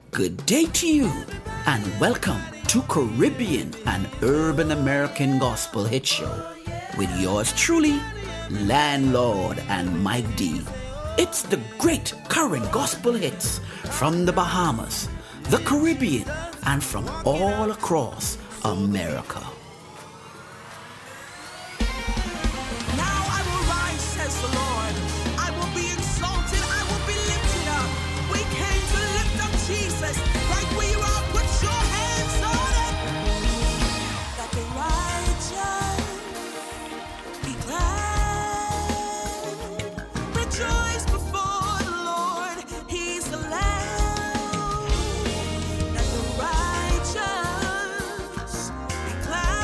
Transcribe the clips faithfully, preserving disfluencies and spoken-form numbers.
Good day to you, and welcome to Caribbean and Urban American Gospel Hit Show with yours truly, Landlord and Mike D. It's the great current gospel hits from the Bahamas, the Caribbean, and from all across America. Now I will rise, says the Lord. I will be exalted. I will be lifted up. We came to lift up Jesus. Right where you are, put your hands on it. That the righteous be glad. Rejoice before the Lord. He's the Lamb. That the righteous be glad.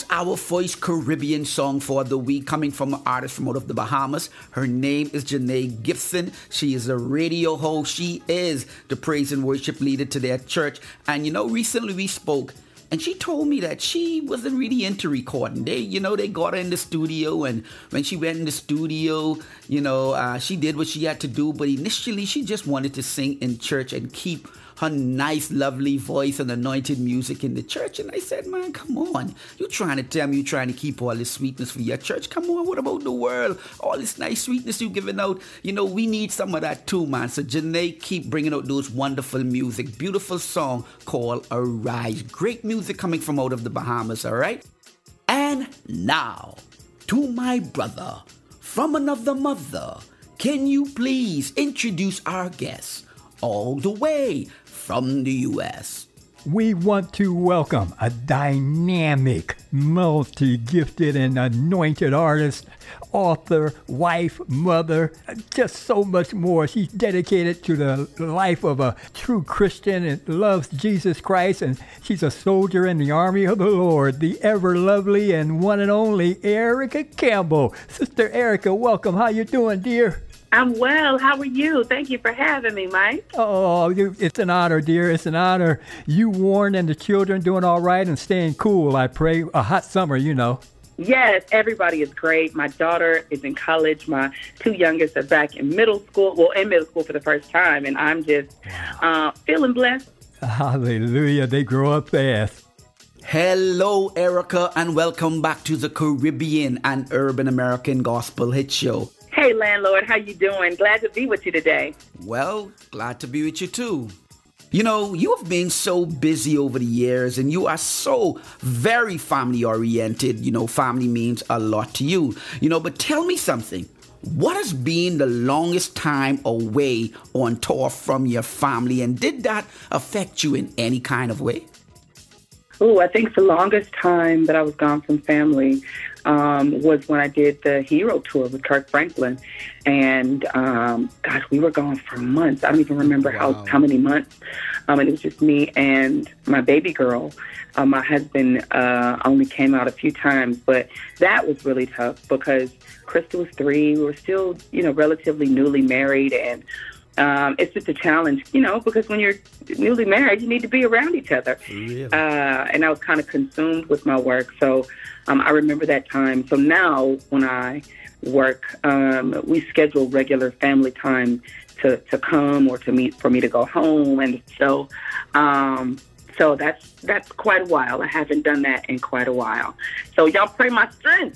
our first Caribbean song for the week, coming from an artist from out of the Bahamas. Her name is Janae Gibson. She is a radio host. She is the praise and worship leader to their church. And you know, recently we spoke, and she told me that she wasn't really into recording. They, you know, they got her in the studio, and when she went in the studio, you know, uh, she did what she had to do. But initially, she just wanted to sing in church and keep her nice, lovely voice and anointed music in the church. And I said, man, come on. You're trying to tell me you're trying to keep all this sweetness for your church. Come on, what about the world? All this nice sweetness you're giving out. You know, we need some of that too, man. So Janae, keep bringing out those wonderful music. Beautiful song called Arise. Great music coming from out of the Bahamas, all right? And now, to my brother from another mother, can you please introduce our guest all the way from the U S? We want to welcome a dynamic, multi-gifted and anointed artist, author, wife, mother, just so much more. She's dedicated to the life of a true Christian and loves Jesus Christ, and she's a soldier in the army of the Lord, the ever lovely and one and only Erica Campbell. Sister Erica, welcome. How you doing, dear? I'm well. How are you? Thank you for having me, Mike. Oh, it's an honor, dear. It's an honor. You, Warren, and the children doing all right and staying cool, I pray. A hot summer, you know. Yes, everybody is great. My daughter is in college. My two youngest are back in middle school, well, in middle school for the first time, and I'm just uh, feeling blessed. Hallelujah. They grow up fast. Hello, Erica, and welcome back to the Caribbean and Urban American Gospel Hit Show. Hey, landlord, how you doing? Glad to be with you today. Well, glad to be with you too. You know, you have been so busy over the years, and you are so very family-oriented. You know, family means a lot to you. You know, but tell me something. What has been the longest time away on tour from your family, and did that affect you in any kind of way? Oh, I think the longest time that I was gone from family um, was when I did the Hero Tour with Kirk Franklin. And, um, gosh, we were gone for months. I don't even remember wow. how, how many months. Um, and it was just me and my baby girl. Uh, my husband uh, only came out a few times. But that was really tough because Krista was three. We were still, you know, relatively newly married, and Um, it's just a challenge, you know, because when you're newly married, you need to be around each other. Really? Uh, and I was kind of consumed with my work. So um, I remember that time. So now when I work, um, we schedule regular family time to, to come or to meet for me to go home. And so um, so that's that's quite a while. I haven't done that in quite a while. So y'all pray my strength.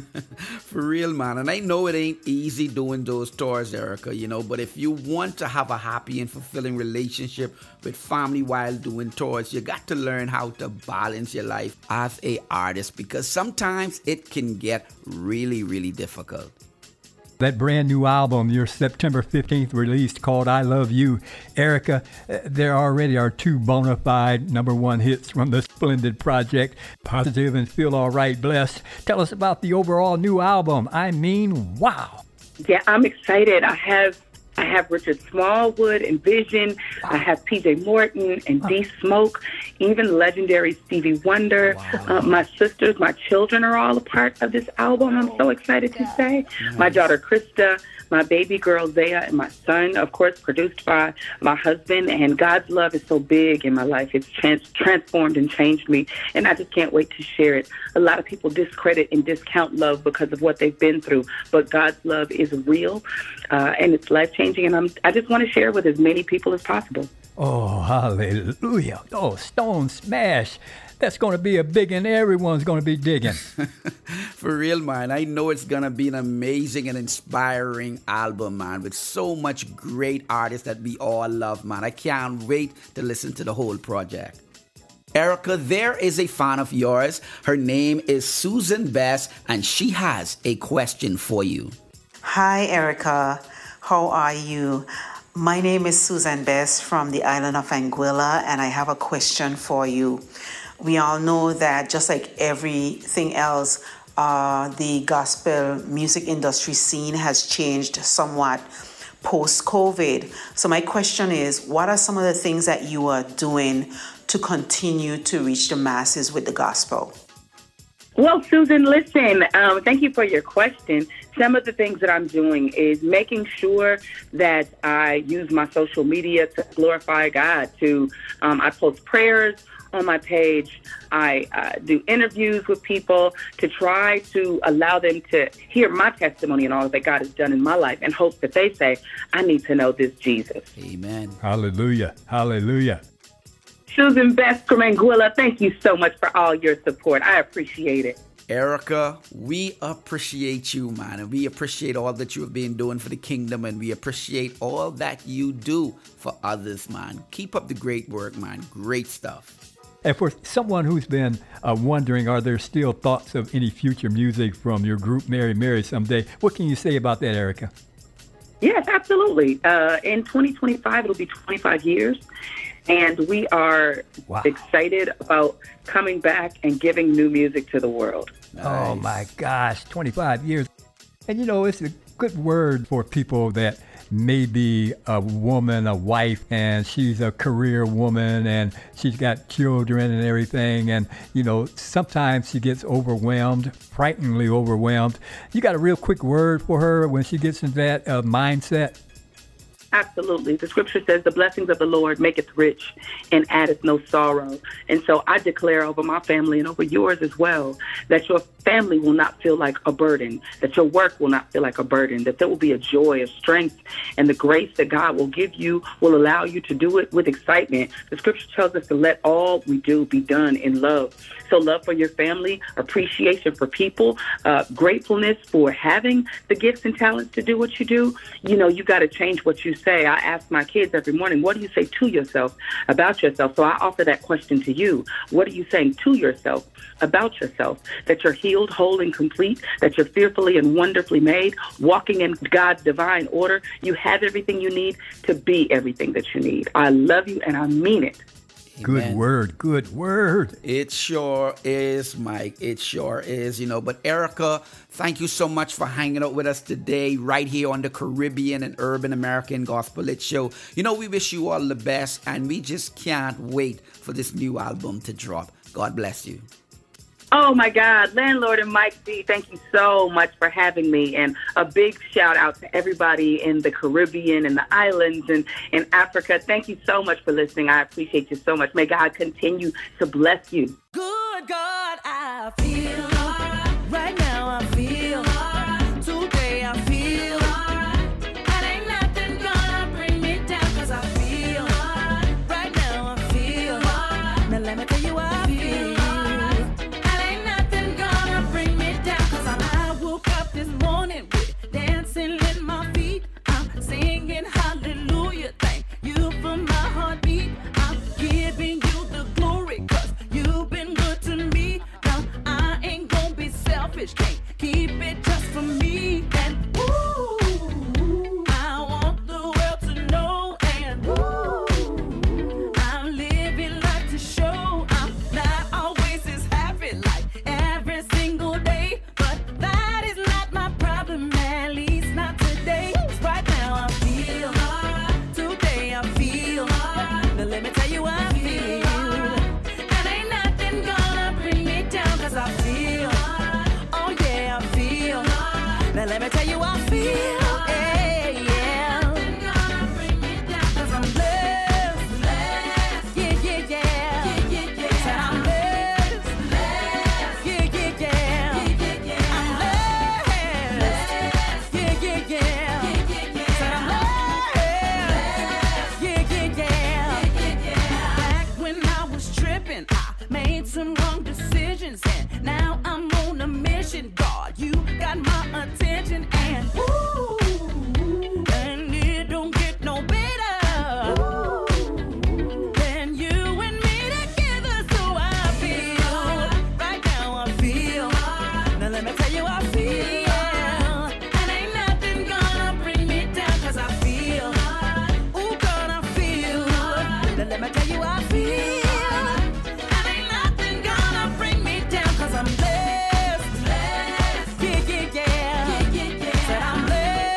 For real, man. And I know it ain't easy doing those tours, Erica, you know, but if you want to have a happy and fulfilling relationship with family while doing tours, you got to learn how to balance your life as a artist, because sometimes it can get really, really difficult. That brand new album, your September fifteenth release called I Love You. Erica, there already are two bona fide number one hits from the splendid project, Positive and Feel All Right Blessed. Tell us about the overall new album. I mean, wow. Yeah, I'm excited. I have I have Richard Smallwood and Vision. Wow. I have P J Morton and D Smoke, even legendary Stevie Wonder. Wow. Uh, my sisters, my children are all a part of this album, I'm so excited to say. Nice. My daughter Krista, my baby girl Zaya, and my son, of course, produced by my husband. And God's love is so big in my life. It's trans- transformed and changed me, and I just can't wait to share it. A lot of people discredit and discount love because of what they've been through, but God's love is real, uh, and it's life-changing. And I'm, I just want to share with as many people as possible. Oh, hallelujah. Oh, Stone Smash. That's going to be a big one. Everyone's going to be digging. For real, man. I know it's going to be an amazing and inspiring album, man, with so much great artists that we all love, man. I can't wait to listen to the whole project. Erica, there is a fan of yours. Her name is Susan Bess, and she has a question for you. Hi, Erica. How are you? My name is Susan Bess from the island of Anguilla, and I have a question for you. We all know that just like everything else, uh, the gospel music industry scene has changed somewhat post-COVID. So my question is, what are some of the things that you are doing to continue to reach the masses with the gospel? Well, Susan, listen, um, thank you for your question. Some of the things that I'm doing is making sure that I use my social media to glorify God. To um, I post prayers on my page. I uh, do interviews with people to try to allow them to hear my testimony and all that God has done in my life, and hope that they say, I need to know this Jesus. Amen. Hallelujah. Hallelujah. Susan Best from Anguilla, thank you so much for all your support. I appreciate it. Erica, we appreciate you, man, and we appreciate all that you have been doing for the kingdom, and we appreciate all that you do for others, man. Keep up the great work, man. Great stuff. And for someone who's been uh, wondering, are there still thoughts of any future music from your group, Mary Mary, someday? What can you say about that, Erica? Yes, absolutely. Uh, in twenty twenty-five, it'll be twenty-five years. And we are wow. excited about coming back and giving new music to the world. Nice. Oh, my gosh, twenty-five years. And, you know, it's a good word for people that may be a woman, a wife, and she's a career woman, and she's got children and everything. And, you know, sometimes she gets overwhelmed, frighteningly overwhelmed. You got a real quick word for her when she gets in that uh, mindset? Absolutely. The scripture says the blessings of the Lord maketh rich and addeth no sorrow. And so I declare over my family and over yours as well that your family will not feel like a burden, that your work will not feel like a burden, that there will be a joy, a strength, and the grace that God will give you will allow you to do it with excitement. The scripture tells us to let all we do be done in love. So love for your family, appreciation for people, uh, gratefulness for having the gifts and talents to do what you do. You know, you got to change what you say. I ask my kids every morning, what do you say to yourself about yourself? So I offer that question to you. What are you saying to yourself about yourself? That you're healed, whole, and complete, that you're fearfully and wonderfully made, walking in God's divine order. You have everything you need to be everything that you need. I love you, and I mean it. Good Amen. word, good word. It sure is, Mike. It sure is, you know. But Erica, thank you so much for hanging out with us today right here on the Caribbean and Urban American Gospel Hit Show. You know, we wish you all the best, and we just can't wait for this new album to drop. God bless you. Oh, my God. Landlord and Mike D, thank you so much for having me. And a big shout out to everybody in the Caribbean and the islands and in Africa. Thank you so much for listening. I appreciate you so much. May God continue to bless you. Good God, I feel right, right now. I feel right. Today I feel right. And ain't nothing gonna bring me down, cause I feel right, right now. I feel right. Now let me tell you I feel. This morning with dancing in my feet, I'm singing hallelujah. Thank you for my heartbeat. I'm giving you the glory, cause you've been good to me. Now I ain't gonna be selfish, can't keep it just for me. And ooh, I want the world to know. And ooh, I'm living life to show. I'm not always as happy like every single day, but that is not my problem, at least not today. Right now I feel right. Today I feel right. Now let me tell you I feel. And ain't nothing gonna bring me down, cause I feel. Oh yeah, I feel. Now let me tell you I feel. Yeah, yeah. Cause I'm blessed. Yeah, yeah, yeah. Said I'm blessed. Yeah, yeah, yeah. I'm blessed. Yeah, yeah, yeah. Said I'm blessed. Yeah, yeah, yeah. Back when I was tripping, I made some wrong decisions, and now I'm on a mission. God, you got my attention, and ooh, and it don't get no better than you and me together. So I feel right now. I feel. Now let me tell you I feel. And ain't nothing gonna bring me down, cause I feel. Ooh, God, I feel. Now let me tell you I feel. And ain't nothing gonna bring me down, cause I'm blessed. Yeah, yeah, yeah. Said I'm blessed.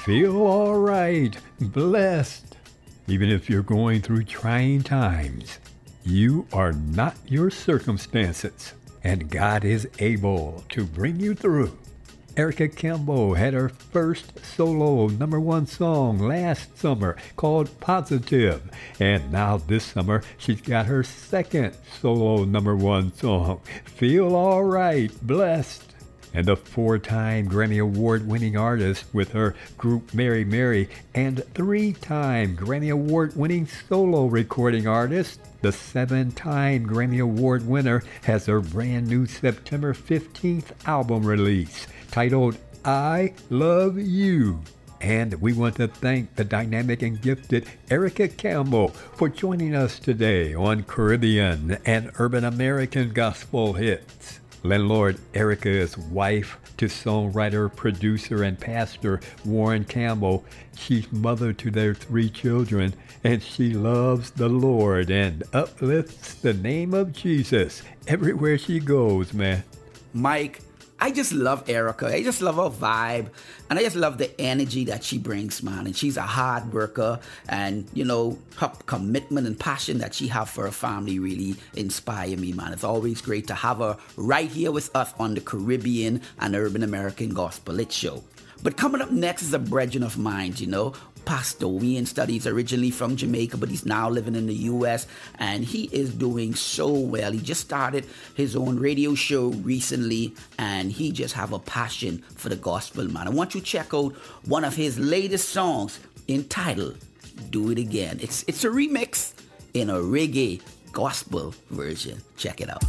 Feel all right, blessed. Even if you're going through trying times, you are not your circumstances, and God is able to bring you through. Erica Campbell had her first solo number one song last summer called Positive. And now this summer, she's got her second solo number one song, Feel All Right, Blessed. And a four-time Grammy Award-winning artist with her group Mary Mary, and three-time Grammy Award-winning solo recording artist, the seven-time Grammy Award winner, has her brand new September fifteenth album release titled I Love You. And we want to thank the dynamic and gifted Erica Campbell for joining us today on Caribbean and Urban American Gospel Hits. Landlord Erica is wife to songwriter, producer, and pastor Warren Campbell. She's mother to their three children, and she loves the Lord and uplifts the name of Jesus everywhere she goes, man. Mike, I just love Erica. I just love her vibe, and I just love the energy that she brings, man. And she's a hard worker, and, you know, her commitment and passion that she have for her family really inspire me, man. It's always great to have her right here with us on the Caribbean and Urban American Gospel Hit Show. But coming up next is a brethren of mine, you know, Pastor Wayne studies originally from Jamaica, but he's now living in the U S, and he is doing so well. He just started his own radio show recently, and he just have a passion for the gospel, man. I want you to check out one of his latest songs entitled Do It Again. It's, it's a remix in a reggae gospel version. Check it out.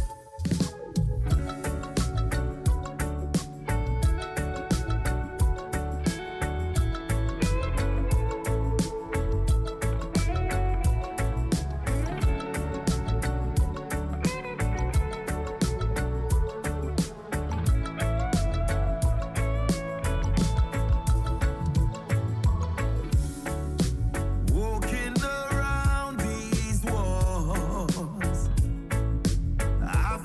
Walking around these walls, I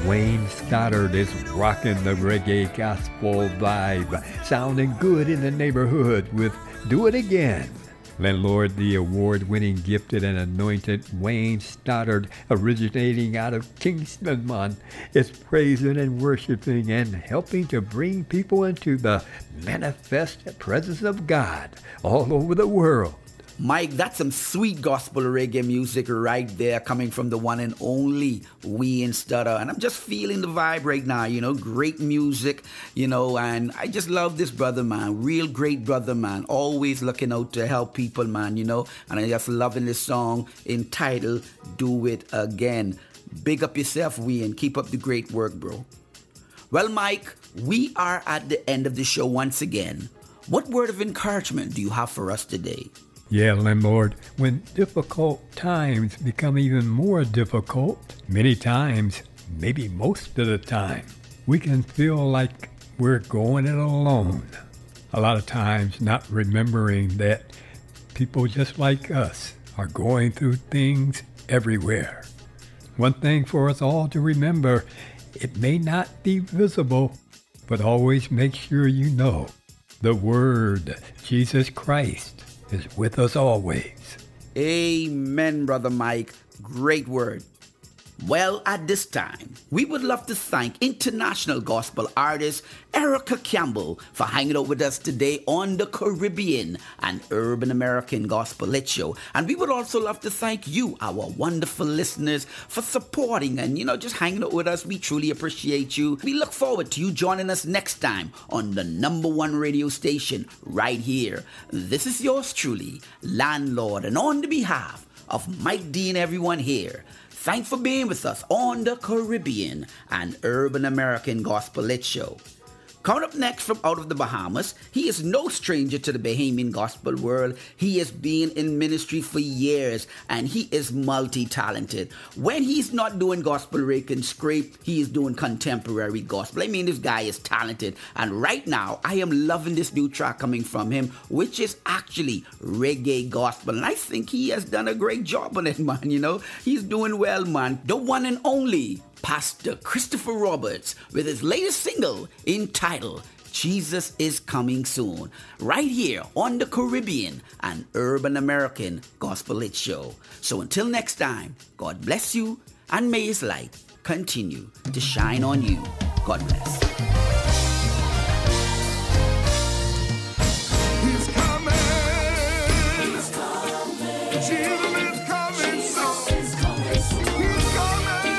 Wayne Stoddard is rocking the reggae gospel vibe, sounding good in the neighborhood with Do It Again. Landlord, the award-winning, gifted, and anointed Wayne Stoddard, originating out of Kingston, Mon, is praising and worshiping and helping to bring people into the manifest presence of God all over the world. Mike, that's some sweet gospel reggae music right there, coming from the one and only Wayne Stoddard. And I'm just feeling the vibe right now, you know, great music, you know, and I just love this brother, man. Real great brother, man. Always looking out to help people, man, you know. And I'm just loving this song entitled Do It Again. Big up yourself, Wayne. Keep up the great work, bro. Well, Mike, we are at the end of the show once again. What word of encouragement do you have for us today? Yeah, landlord, when difficult times become even more difficult, many times, maybe most of the time, we can feel like we're going it alone. A lot of times not remembering that people just like us are going through things everywhere. One thing for us all to remember, it may not be visible, but always make sure you know the Word, Jesus Christ, is with us always. Amen, Brother Mike. Great word. Well, at this time, we would love to thank international gospel artist Erica Campbell for hanging out with us today on the Caribbean and Urban American Gospel Hit Show. And we would also love to thank you, our wonderful listeners, for supporting and, you know, just hanging out with us. We truly appreciate you. We look forward to you joining us next time on the number one radio station right here. This is yours truly, Landlord, and on the behalf of Mike D and everyone here, thanks for being with us on the Caribbean and Urban American Gospel Hit Show. Coming up next from out of the Bahamas, he is no stranger to the Bahamian gospel world. He has been in ministry for years and he is multi-talented. When he's not doing gospel rake and scrape, he is doing contemporary gospel. I mean, this guy is talented. And right now, I am loving this new track coming from him, which is actually reggae gospel. And I think he has done a great job on it, man. You know, he's doing well, man. The one and only Pastor Christopher Roberts with his latest single entitled Jesus is Coming Soon, right here on the Caribbean and Urban American Gospel Hit Show. So until next time, God bless you and may His light continue to shine on you. God bless. He's coming. He's coming. Jesus is coming soon. He's coming. He's coming.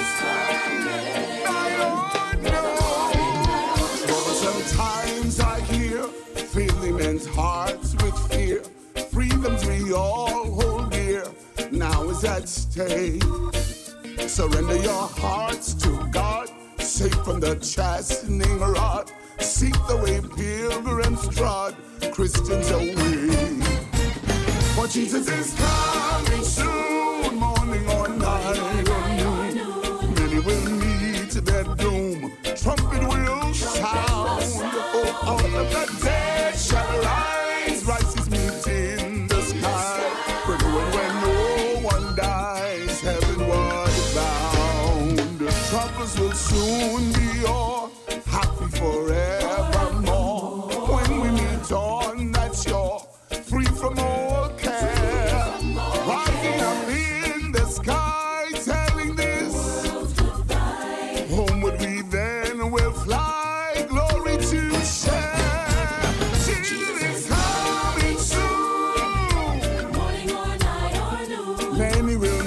Sometimes I hear filling men's hearts with fear. Freedoms we all hold dear now is at stake. Surrender your hearts to God, safe from the chastening rod. Seek the way pilgrims trod, Christians away. For Jesus is coming soon, morning or night or noon. Many will meet their doom, trumpet will sound. Oh, all of the dead shall rise, righteous meet in the sky. For when, when no one dies, heavenward bound. Troubles will soon be o'er, happy forevermore. When we meet on that shore, free from all care, rising up in the sky, telling this, homeward we then will fly, glory to share. Jesus is coming soon, morning or night or noon. Many will